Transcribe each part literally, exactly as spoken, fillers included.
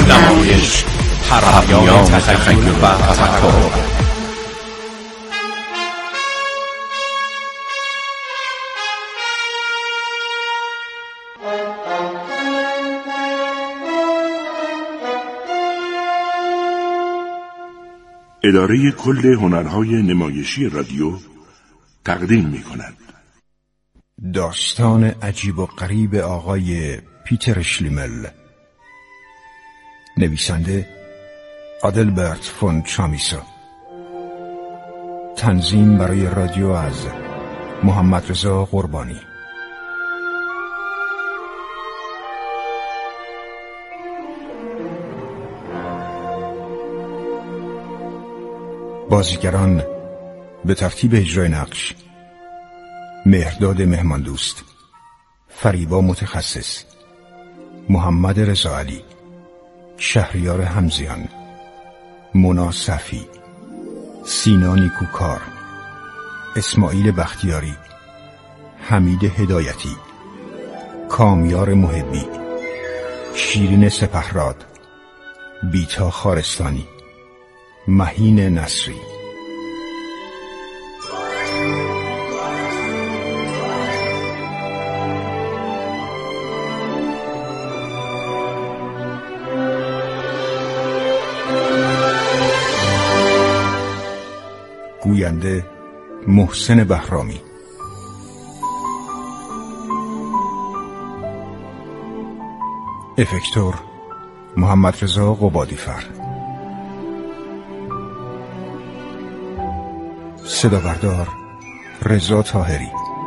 نمایش، پرهیان تخیل و تفکر. اداره کل هنرهای نمایشی رادیو تقدیم می کند. داستان عجیب و غریب آقای پیتر شلیمل. نویسنده آدلبرت فون چامیسا. تنظیم برای رادیو از محمد رضا قربانی. بازیگران به ترتیب اجرای نقش: مهرداد مهماندوست، فریبا متخصص، محمد رضا علی، شهریار همزیان، مونا صفی، سینا نیکوکار، اسماعیل بختیاری، حمید هدایتی، کامیار محبی، شیرین سپهراد، بیتا خارستانی، مهین نصری. گوینده محسن بهرامی. افکتور محمد رضا قبادیفر. صدا بردار رضا طاهری.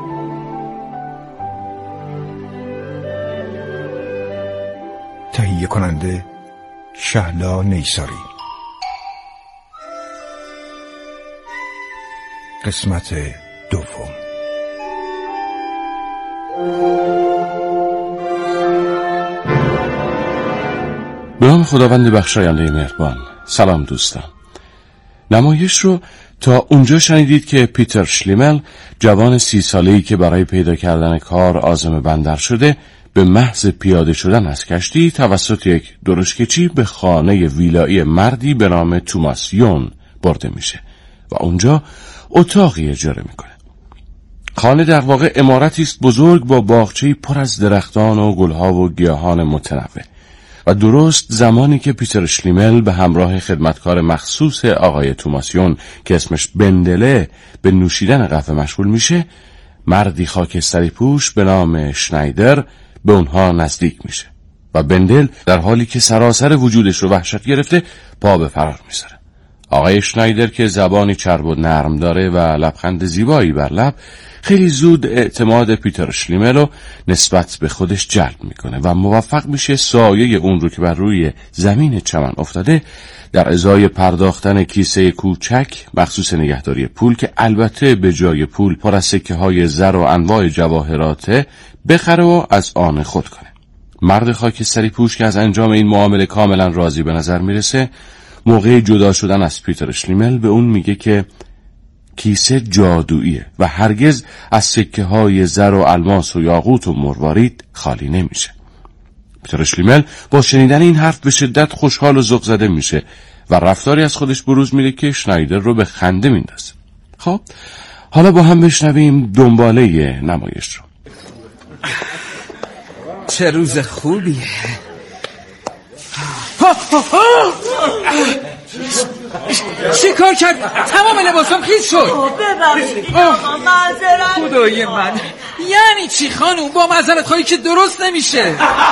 تهیه کننده شهلا نیساری. قسمت دوم. به نام خداوند بخشاینده مهربان. سلام دوستان. نمایش رو تا اونجا شنیدید که پیتر شلیمل، جوان سی ساله‌ای که برای پیدا کردن کار عازم بندر شده، به محض پیاده شدن از کشتی توسط یک درشکچی به خانه ویلایی مردی به نام توماس یون برده میشه و اونجا اتاقی اجاره میکنه. خانه در واقع عمارتی است بزرگ با باغچه‌ای پر از درختان و گلها و گیاهان متنوع و درست زمانی که پیتر شلیمل به همراه خدمتکار مخصوص آقای توماس یون که اسمش بندله به نوشیدن قهوه مشغول میشه، مردی خاکستری پوش به نام شنایدر به اونها نزدیک میشه و بندل در حالی که سراسر وجودش رو وحشت گرفته پا به فرار میذاره. آقای شنایدر که زبانی چرب و نرم داره و لبخند زیبایی بر لب، خیلی زود اعتماد پیتر شلیمل رو نسبت به خودش جلب میکنه و موفق میشه سایه اون رو که بر روی زمین چمن افتاده در ازای پرداختن کیسه کوچک مخصوص نگهداری پول، که البته به جای پول پر از سکه های زر و انواع جواهراته، بخره و از آن خود کنه. مرد خاکستری پوش که از انجام این معامله کاملا راضی به نظر میرسه، موقع جدا شدن از پیتر شلیمل به اون میگه که کیسه جادوییه و هرگز از سکه های زر و الماس و یاقوت و مروارید خالی نمیشه. پیتر شلیمل با شنیدن این حرف به شدت خوشحال و ذوق زده میشه و رفتاری از خودش بروز میده که شنایدر رو به خنده میندازه. خب حالا با هم بشنویم دنباله نمایش رو. چه روز خوبیه. چی کار کرد؟ تمام لباسم خیس شد. ببخشید آقا، معذرت. خدای من، یعنی چی خانوم؟ با معذرت خواهی که درست نمیشه.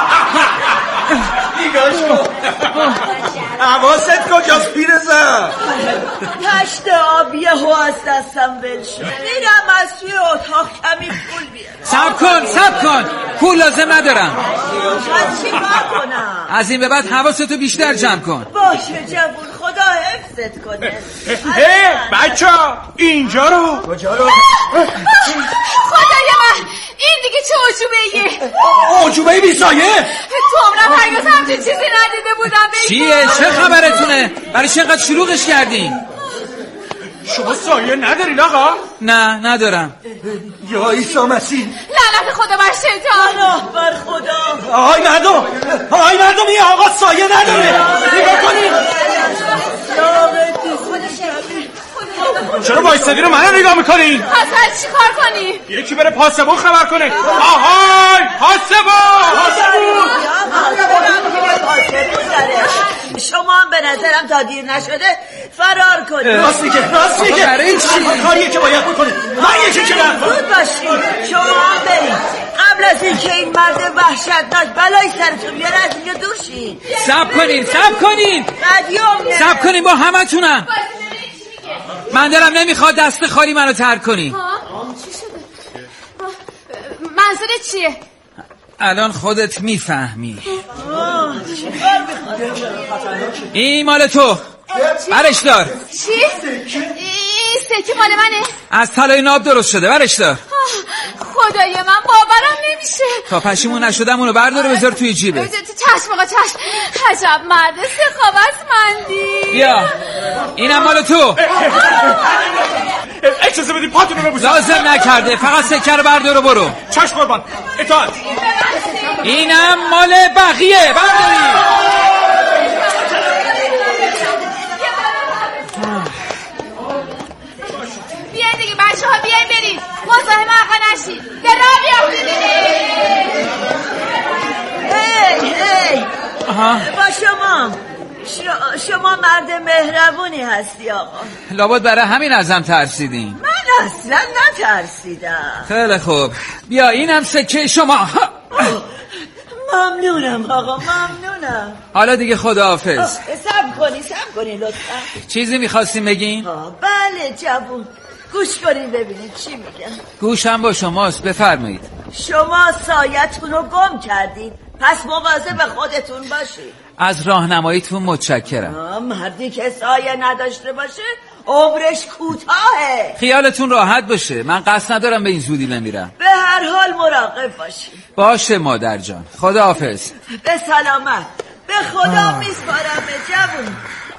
نگاش کن. حواست کجاست پیرزن؟ تشت آبیه هو از دستم ول شد. میرم از توی اتاق کمی پول بیارم. صبر کن صبر کن، پول لازم ندارم. من چی کار کنم؟ از این به بعد حواستو بیشتر جمع کن. باشه جوون، خدا حفظت کنه. هی بچه ها، اینجا رو. کجا رو؟ خدای من، این دیگه چه عجوبه ایه؟ عجوبه بی سایه؟ تو عمرم هرگز همچین چیزی ندیده بودم. چیه؟ چه خبرتونه؟ برای چه اینقدر شلوغش کردین؟ شما سایه ندارین آقا؟ نه ندارم. یا عیسی مسیح، لعنت خدا بر شیطان. پناه بر خدا. آهای مردم، آهای مردم، این آقا سایه نداره. وایستادی رو منو نگاه میکنین؟ حسن چی کار کنی؟ یکی بره پاسبون خبر کنه. آهای پاسبون پاسبون شما هم به نظرم تا دیر نشده فرار کنید. راست میگه راست میگه. برای چی؟ کاریه که باید بکنید. من یکی که برم زود باشید. شما هم برید قبل از اینکه این مرد وحشتناک بلای سرتون بیاره از اینجا دور شید. صبر کنین صبر کنین صبر کنین با همه تونم. من دلم نمیخواد دست خالی منو ترک کنی. چی شده؟ منظورت چیه؟ الان خودت میفهمی. این مال تو، برش دار. چی؟ این سکه مال منه؟ از طلای ناب درست شده، برش دار. خدای من باورم نمیشه. تا پشیمون نشدم اونو بردار و بذار توی جیبت. چشم آقا چشم. عجب مرد سخاوتمندی. بیا اینم مال تو. اجازه بدید پاتون رو ببوسم. لازم نکرده، فقط سکه رو بردار و برو. چشم قربان اطاعت. اینم مال بقیه، برداری. بیاین دیگه بچه ها بیاین برید مزاحم آقا نشید. در راه بیافتید. هی هی با شما شما مرد مهربونی هستی آقا. لابد برای همین ازم ترسیدین. من اصلا نترسیدم. خیلی خوب بیا اینم سکه شما. ممنونم آقا ممنونم. حالا دیگه خداحافظ. صبر کنی صبر کنی لطفا. چیزی میخواستیم بگین؟ بله جوون گوش کنین ببینید چی میگن. گوشم با شماست بفرمایید. شما سایتون رو گم کردید پس مواظب خودتون باشید. از راهنماییتون متشکرم. مردی که سایه نداشته باشه عمرش کوتاهه. خیالتون راحت باشه من قصد ندارم به این زودی بمیرم. به هر حال مراقب باشید. باشه مادر جان خداحافظ. به سلامت. به خدا میسپارم جوون.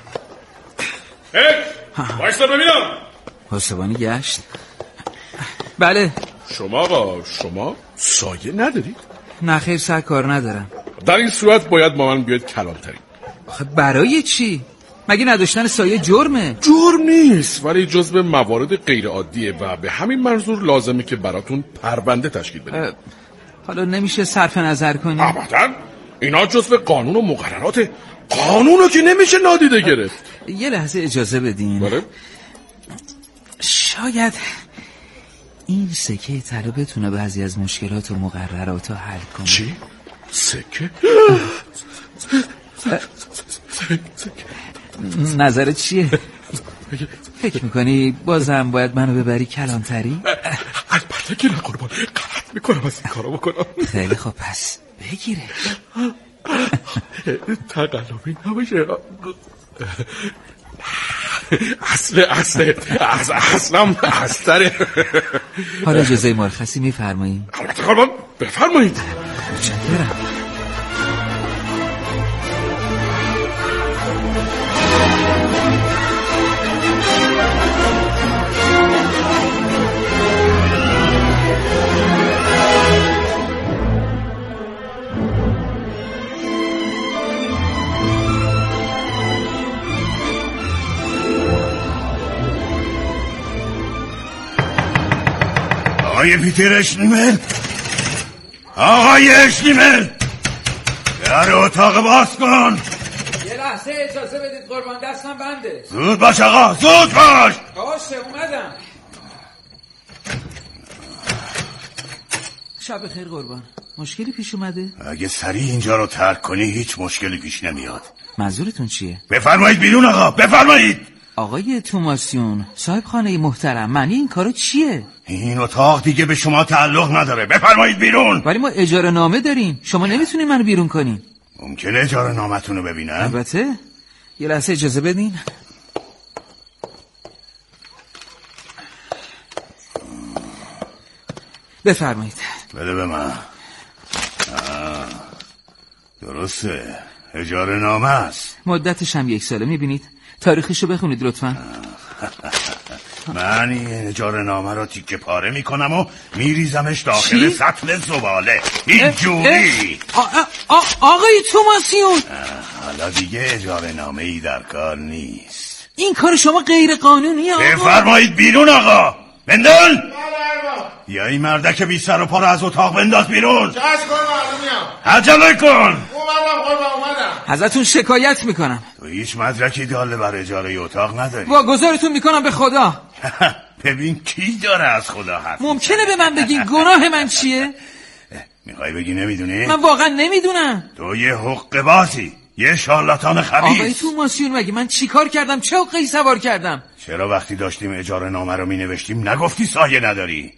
هی وایستا ببینم. پاسبانی گشت. بله شما با شما سایه ندارید؟ نه خیر سر کار ندارم. در این صورت باید با من بیاید کلانتری. آخه برای چی؟ مگه نداشتن سایه جرمه؟ جرم نیست ولی جزو موارد غیر عادیه و به همین منظور لازمه که براتون پرونده تشکیل بدید. حالا نمیشه صرف نظر کنی؟ ابداً اینا جزو قانون و مقرراته. قانونو که نمیشه نادیده گرفت. یه لحظه اجازه بدین. بله؟ شاید این سکه طلا بتونه بعضی از مشکلات و مقررات رو حل کنه. چی؟ سکه؟ نظرت چیه؟ فکر میکنی بازم باید منو ببری کلانتری؟ البته که نه قربان غلط میکنم از این کارو بکنم. خیلی خب پس بگیره. تقلبی نباشه. اصل اصل از اصلم اصله. حالا اجازه مرخصی میفرمایید؟ البته قربان بفرمایید. متشکرم. آقای پیتر اشلیمل، آقای اشلیمل، در اتاق باز کن. یه لحظه اجازه بدید قربان دستم بنده. زود باش آقا زود باش. باشه اومدم. شب بخیر قربان. مشکلی پیش اومده؟ اگه سریع اینجا رو ترک کنی هیچ مشکلی پیش نمیاد. منظورتون چیه؟ بفرمایید بیرون آقا بفرمایید. آقای توماسیون صاحب خانه محترم معنی این کارو چیه؟ این اتاق دیگه به شما تعلق نداره بفرمایید بیرون. ولی ما اجاره نامه داریم شما نمیتونین منو بیرون کنین. ممکنه اجاره نامتون رو ببینم؟ البته یه لحظه اجازه بدین. بفرمایید. بده به من. درسته اجاره نامه است. مدتش هم یک ساله میبینید. تاریخشو بخونید لطفا. من این اجاره نامه رو تیکه پاره میکنم و میریزمش داخل سطل زباله اینجوری. آقای توماسیون حالا دیگه اجاره نامه ای در کار نیست. این کار شما غیر قانونیه آقا. بفرمایید بیرون آقا. بندل یا این مردک بی سر و پا رو از اتاق بنداز بیرون. چشم کن میام. عجله کن. اومدم قربان اومدم. ازتون شکایت میکنم. تو هیچ مدرکی داله بر اجاره اتاق نداری. واگذارتون میکنم به خدا. ببین کی داره از خدا حرف. ممکنه به من بگین گناه من چیه؟ میخوای بگی نمیدونی؟ من واقعا نمیدونم. تو یه حقه بازی، یه شارلاتان خبیث. آقای تو ماسیون مگه من چی کار کردم؟ چه حقه‌ای سوار کردم؟ چرا وقتی داشتیم اجاره نامه رو مینوشتیم نگفتی سایه نداری؟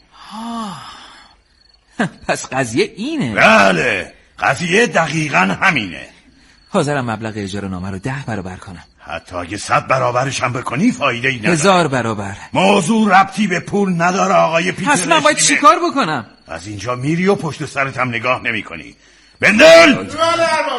پس قضیه اینه. بله قضیه دقیقا همینه. حاضرم مبلغ اجاره نامه رو ده برابر کنم. حتی اگه صد برابرش هم بکنی فایده ای نداره. هزار برابر. موضوع ربطی به پول نداره آقای پیتر. پس من باید چی کار بکنم؟ از اینجا میری و پشت سرت هم نگاه نمی کنی. بندل! بله ارباب.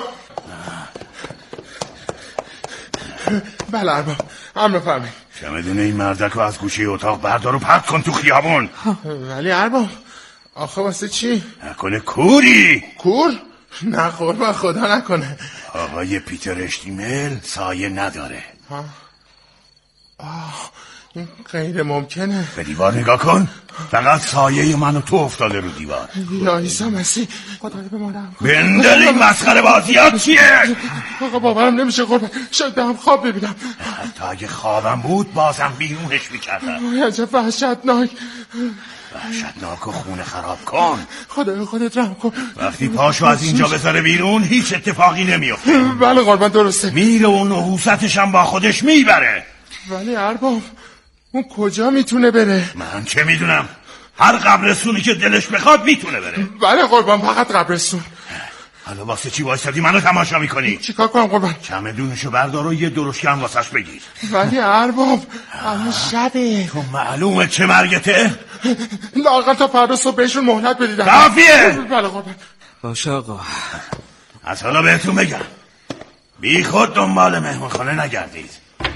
بله ارباب. امر فرمایید. چمدون این مردک رو از گوشه اتاق بردار و پرت کن تو خیابون. ولی ارباب آخه واسه چی؟ نکنه کوری؟ کور؟ نه قربان خدا نکنه. آقای پیتر اشتیمل سایه نداره. ها؟ آه این غیر ممکنه. به دیوار نگاه کن. فقط سایه من و تو افتاده رو دیوار. یا عیسی مسیح خدای به ما رحم کن. بندل این مسخره بازیات چیه؟ آقا باورم نمیشه قربان. شاید هم خواب ببینم. حتی اگه خوابم بود بازم بیرونش میکردم. وای عجب وحشتناک. وحشتناک و خونه خراب کن. خدای خودت رحم کن. وقتی پاشو از اینجا بذاره بیرون هیچ اتفاقی نمیفته. بله قربان درسته. میره و نحوستش هم با خودش میبره. ولی ارباب اون کجا میتونه بره؟ من چه میدونم. هر قبرستونی که دلش بخواد میتونه بره. بله قربان فقط قبرستون. حالا واسه چی وایسادی منو تماشا میکنی؟ چیکار کنم قربان؟ چمدونشو بردار و یه درشکم واسش بگیر. ولی ارباب الان شبه. تو معلومه چه مرگته؟ لااقل تا فردا صبح بهشون مهلت بدید. کافیه. بله قربان. باشه آقا. از حالا بهتون بگم بی خود دنبال مهمونخانه نگردید.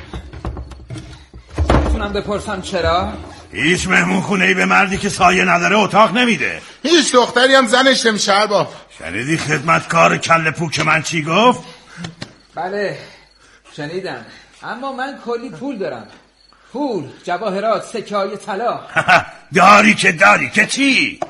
میتونم بپرسم چرا؟ هیچ مهمونخونه ای به مردی که سایه نداره اتاق نمیده. هیچ دختری هم زنش نمیشه ارباب. شنیدی خدمتکار کله پوک من چی گفت؟ بله شنیدم، اما من کلی پول دارم. پول، جواهرات، سکه های طلا. داری که داری که چی؟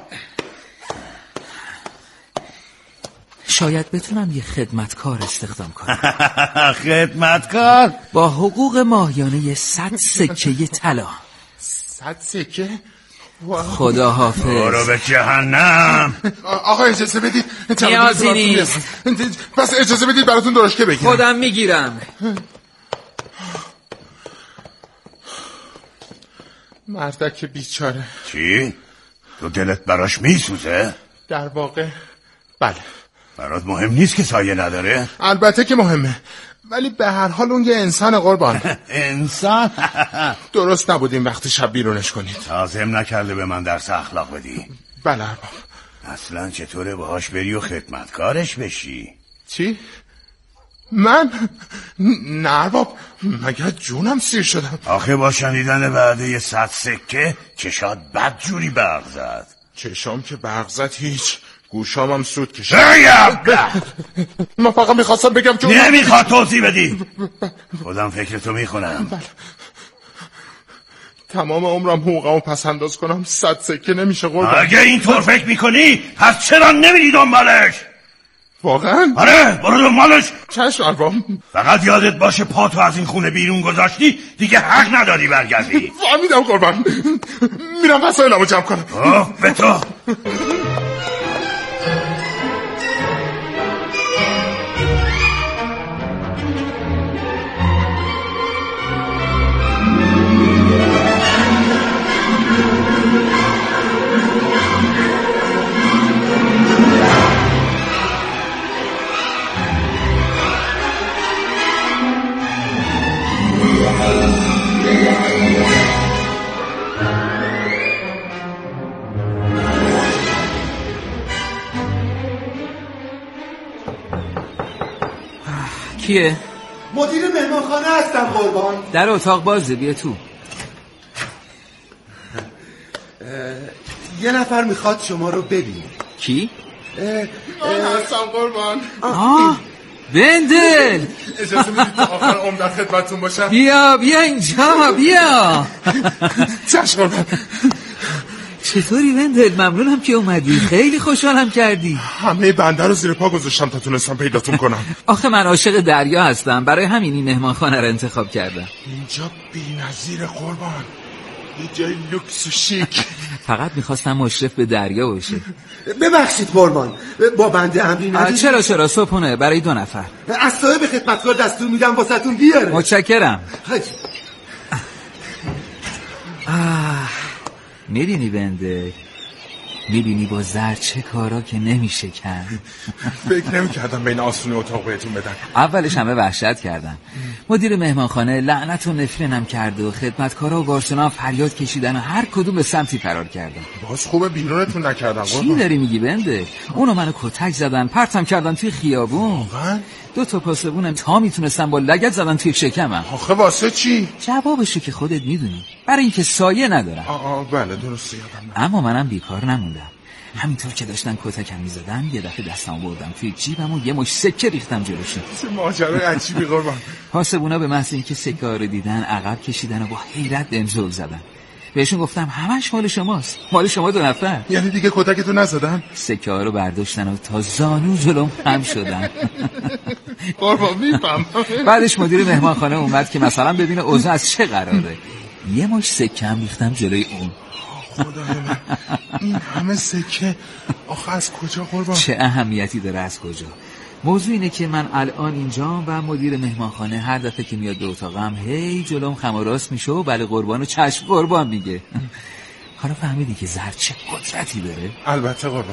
شاید بتونم یه خدمتکار استخدام کنم. خدمتکار؟ با حقوق ماهیانه صد سکه طلا. صد سکه؟ خدا حافظ. برو به جهنم. آقا اجازه بدید. نیازی نیست. پس اجازه بدید براتون درشکه بگیرم. خودم میگیرم. مردک بیچاره. چی؟ تو دلت براش میسوزه؟ در واقع بله. برات مهم نیست که سایه نداره؟ البته که مهمه، ولی به هر حال اون یه انسان قربان. انسان؟ درست نبود این وقت شب بیرونش کنید. لازم نکرده به من درس اخلاق بدی. بله ارباب. اصلا چطوره باهاش بری و خدمتکارش بشی؟ چی؟ من؟ نه ارباب، مگر جونم سیر شدم. آخه با شنیدن وعده صد سکه چشات بد جوری برق زد. چشام که برق زد هیچ، گوشام هم سود کشید. من فقط میخواستم بگم که نمیخواد توضیح بدی. خودم فکرتو میخونم. بله. تمام عمرم حقوقمو پس انداز کنم صد سکه نمیشه قربان. اگه اینطور فکر میکنی پس چرا نمیری دنبالش؟ واقعا؟ آره برو دنبالش. چشم ارباب. فقط یادت باشه پاتو از این خونه بیرون گذاشتی دیگه حق نداری برگردی. فهمیدم قربان. میرم وسایلمو جمع کنم. اوه به تو. کیه؟ مدیر مهمانخانه هستم قربان. در اتاق بازه، بیا تو. یه نفر میخواد شما رو ببینه. کی؟ من هستم قربان. آه بندل اجازه میدید تا آخر عمر خدمتتون باشم؟ بیا بیا اینجا بیا. چشم قربان. چطوری بندل؟ ممنونم که اومدی، خیلی خوشحالم کردی. همه بنده رو زیر پا گذاشتم تا تونستم پیداتون کنم. آخه من عاشق دریا هستم، برای همین این مهمانخانه رو انتخاب کردم. اینجا بی‌نظیر قربان، یه جای لوکس و شیک. فقط میخواستم مشرف به دریا باشه. ببخشید قربان، با بنده امری ندید؟ چرا چرا صبحونه برای دو نفر. از صاحب خدمتکار دستور میدم واسهتون بیاره. متشکرم. حاج. آه میبینی بنده، میبینی با زر چه کارا که نمیشه کرد. فکر نمی کردم بین آسونی اتاق بهتون بدن. اولش همه وحشت کردن. مدیر مهمانخانه لعنت و نفرینم کرد و خدمتکارا و گارسونا فریاد کشیدن و هر کدوم به سمتی فرار کردن. باز خوبه بیرونتون نکردم. چی داری میگی بنده؟ اونو منو کتک زدن، پرتم کردن توی خیابون. واقعا؟ دو تا پاسبونم تا میتونستن با لگد زدن توی شکمم. آخه واسه چی؟ جوابشو که خودت میدونی، برای اینکه سایه ندارم. آه بله درسته یادم. اما منم بیکار نموندم. همینطور که داشتن کتکم میزدن یه دفعه دستم بردم توی جیبم و یه مش سکه ریختم جلوشون. چه ماجرای عجیبی قربان. پاسبونا به محض اینکه سکه ها رو دیدن عقب کشیدن و با حیرت بهم زل زدن. بهشون گفتم همش مال شماست، مال شما دو نفر. یعنی دیگه کتکتو نزدن؟ سکه ها رو برداشتن و تا زانو جلوم خم شدن. قربان میفهم. بعدش مدیر مهمانخانه اومد که مثلا ببینه اوضاع از چه قراره. یه مش سکه هم ریختم جلوی اون. خدای من، این همه سکه آخه از کجا قربان؟ چه اهمیتی داره از کجا؟ موضوع اینه که من الان اینجا و مدیر مهمانخانه هر دفعه که میاد به اتاقم هی جلوم خم و راست میشه و بله قربان و چشم قربان میگه. حالا فهمیدی که زر چه قدرتی داره؟ البته قربان.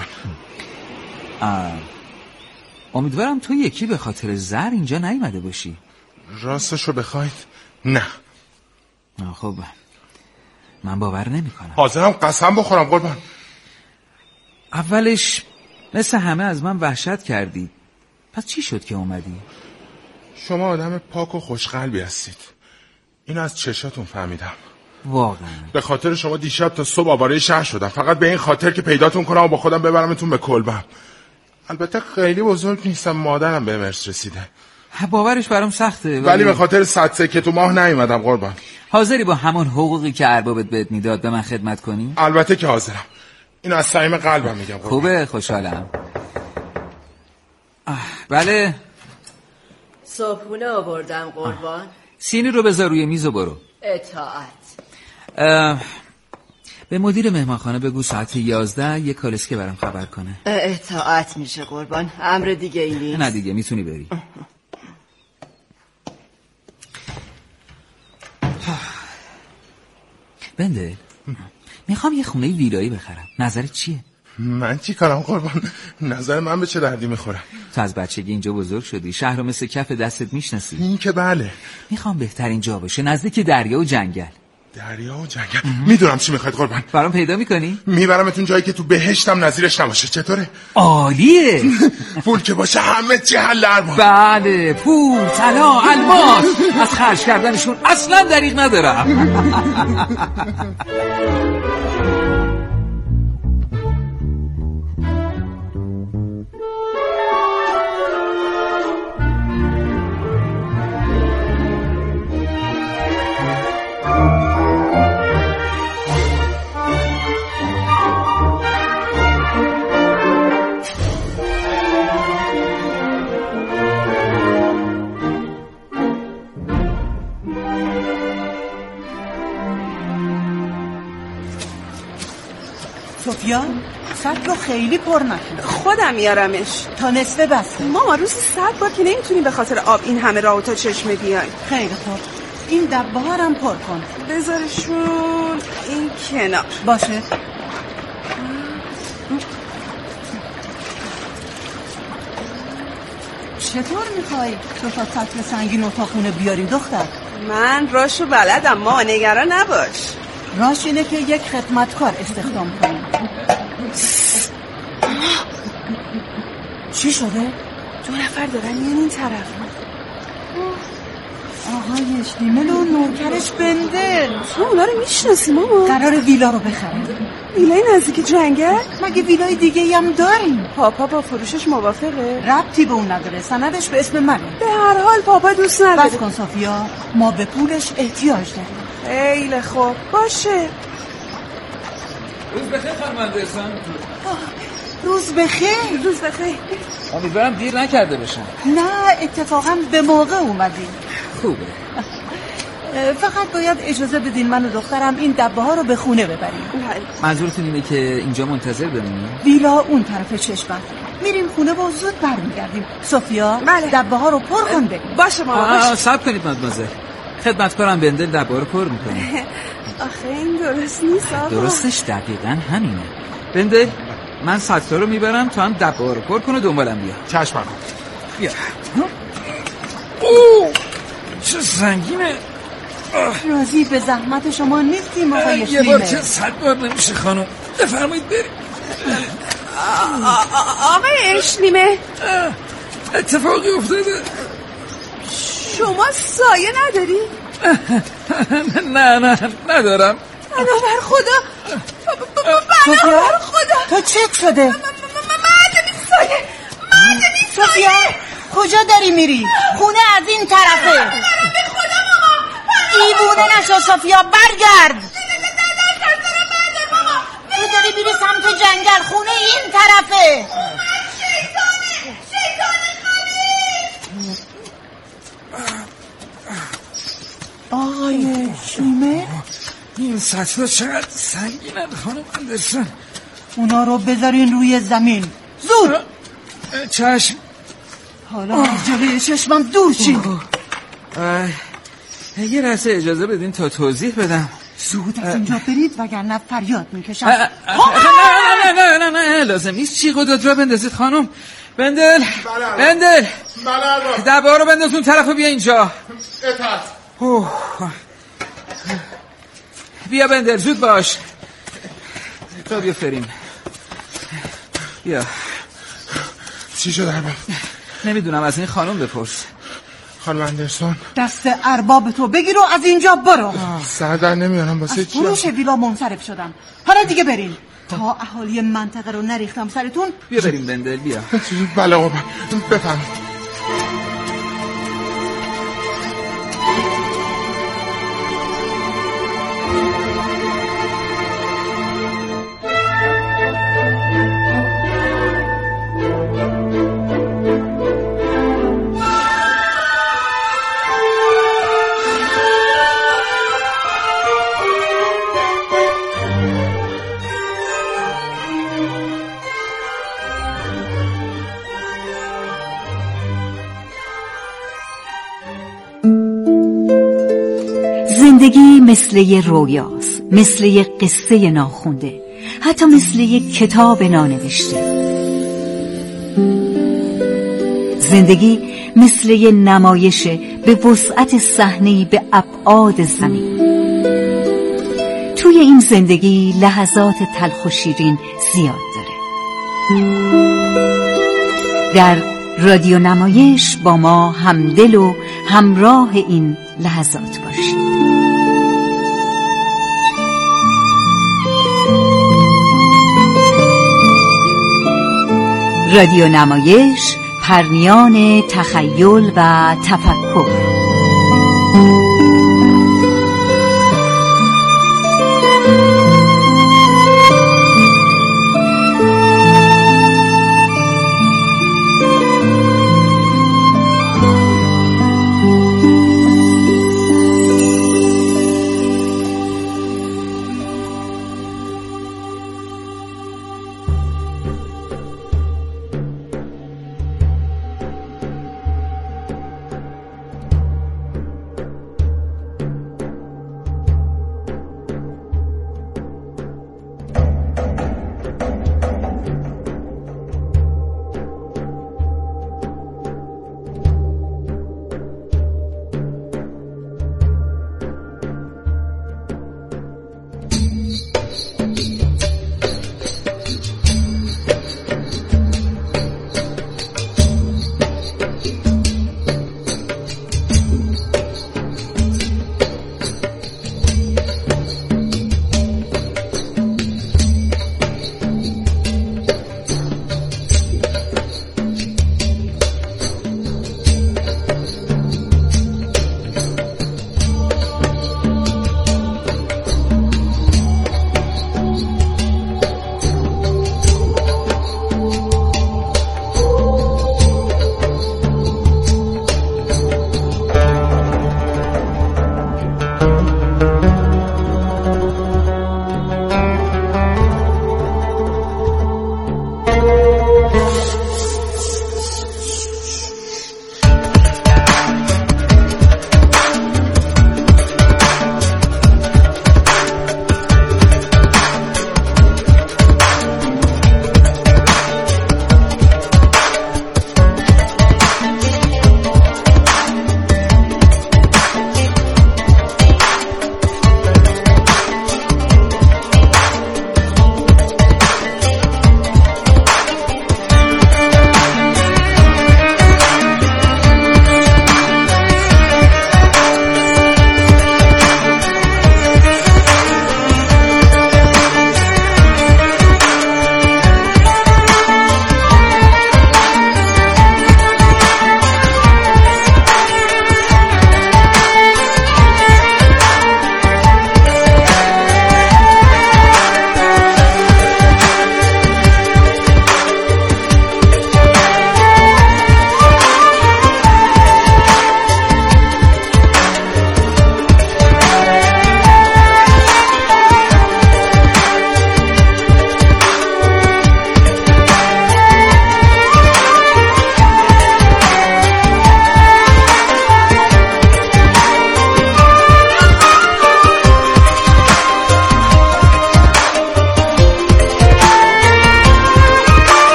امیدوارم تو یکی به خاطر زر اینجا نیومده باشی. راستشو بخواید نه. خب من باور نمی کنم. حاضرم قسم بخورم قربان. اولش مثل همه از من وحشت کردی، پس چی شد که اومدی؟ شما آدم پاک و خوشقلبی هستید، اینو از چشاتون فهمیدم. واقعا به خاطر شما دیشب تا صبح آواره شهر شدم، فقط به این خاطر که پیداتون کنم و با خودم ببرمتون به کلبم. البته خیلی بزرگ نیستم، مادرم به مرس رسیده. باورش برام سخته ولی, ولی به خاطر صد سکه تو ماه نیومدم قربان. حاضری با همون حقوقی که اربابت بهت میداد به من خدمت کنی؟ البته که حاضرم، اینو از صمیم قلبم میگم قربان. خوبه، خوشحالم. بله صبحونه آوردم قربان. سینی رو بذار روی میز و برو. اطاعت. به مدیر مهمانخانه بگو ساعت یازده یک کالسکه برام خبر کنه. اطاعت میشه قربان، امر دیگه ای نیست. نه دیگه میتونی بری. بنده میخوام یه خونه ویلایی بخرم، نظرت چیه؟ من چی کارم قربان؟ نظر من به چه دردی میخوره؟ تو از بچگی اینجا بزرگ شدی، شهر رو مثل کف دستت میشناسی. این که بله. میخوام بهترین جا باشه، نزدیک دریا و جنگل. دریا و جنگل؟ میدونم چی میخواید قربان. برام پیدا میکنی؟ میبرمتون جایی که تو بهشتم نظیرش نباشه. چطوره؟ عالیه. پول که باشه همه چی حل ارباب. بله، پول، طلا، الماس. از خرج کردنشون اصلا دریغ ندارم. سفیان سطل رو خیلی پر نکن. خودم میارمش تا نصف بس. ماما روزی صد بار که نمیتونیم به خاطر آب این همه راه تا چشمه بیایم. خیلی خوب، این دبه ها هم پر کن. بذارشون این کنار باشه. چطور میخوای تو تا سطل سنگین اتاقونه بیاریم دختر؟ من راشو بلدم ماما، نگران نباش. راش اینه که یک خدمتکار استخدام کنیم. چی شده؟ دو نفر دارن میان این طرف. آه آقای اشلیمل و نوکرش بندل. تو اونا رو میشناسی ماما؟ قرار ویلا رو بخریم. ویلای نزدیک جنگل؟ مگه ویلای دیگه هم داریم؟ پاپا با فروشش موافقه؟ ربطی به اون نداره، سندش به اسم منه. به هر حال پاپا دوست نداره. بس کن صافیا، ما به پولش احتیاج داریم. خیلی خوب باشه. روز بخیر خانم اندرسون. روز بخیر. روز بخیر. امیدوارم دیر نکرده باشم. نه اتفاقا به موقع اومدیم. خوبه. فقط باید اجازه بدین من و دخترم این دبه ها رو به خونه ببریم. منظورتون اینه که اینجا منتظر بمونیم؟ ویلا اون طرف چشمم. میریم خونه و زود برمیگردیم. صوفیا بله. دبه ها رو پر کن بگیم. باشه ماما باشه. صبر کنید مادمازل. خدمتکارم بندل دبه ها رو پر میکنه. آخه این درست نیست آقا. درستش دقیقاً همینه. بندل من سطلا رو میبرم تو هم دبه ها رو پر کن و دنبالم بیا. چشم آقا. بیا. اوه چه سنگینه. راضی به زحمت شما نیستیم آقای یه بار چه صد بار نمیشه خانم. بفرمایید بریم. آقای اشلیمه اتفاقی افتاده. شما سایه نداری؟ نه نه ندارم. بنابر خدا بنابر خدا تو چک شده؟ معدنی سایه معدنی سایه. کجا داری میری؟ خونه از این طرفه. دیوونه نشو صوفیا، برگرد. تو داری میری سمت جنگل، خونه این طرفه. شیطانه شیطانه خالی. آقای شیمه این سطلا چقدر سنگینن خانم اندرسون. اونا رو بذارین روی زمین زود. چشم. حالا از جلوی چشمم دور چین. یه لحظه اجازه بدین تا توضیح بدم. زود از اینجا برید وگرنه فریاد میکشم. نه نه نه نه نه لازم نیست چی قدرت را بندازید خانم. بندل بندل دبا رو بنداز اون طرف و بیا اینجا. بیا بندل زود باش. تا بیا فریم. بیا. چی شد ارباب؟ نمیدونم از این خانم بپرس. خانم اندرسون دست ارباب تو بگیر و از اینجا برو. سر در نمیارم واسه چی؟ از فروش ویلا منصرف شدم. حالا دیگه بریم تا اهالی منطقه رو نریختم سرتون. بیا بریم بندل بیا. بله قربان بفهم. زندگی مثل یه رویاست، مثل یه قصه ناخونده، حتی مثل یه کتاب نانوشته. زندگی مثل یه نمایش به وسعت صحنه‌ای به ابعاد زمین. توی این زندگی لحظات تلخ و شیرین زیاد داره. در رادیو نمایش با ما همدل و همراه این لحظات باشید. رادیو نمایش، پرنیان تخیل و تفکر.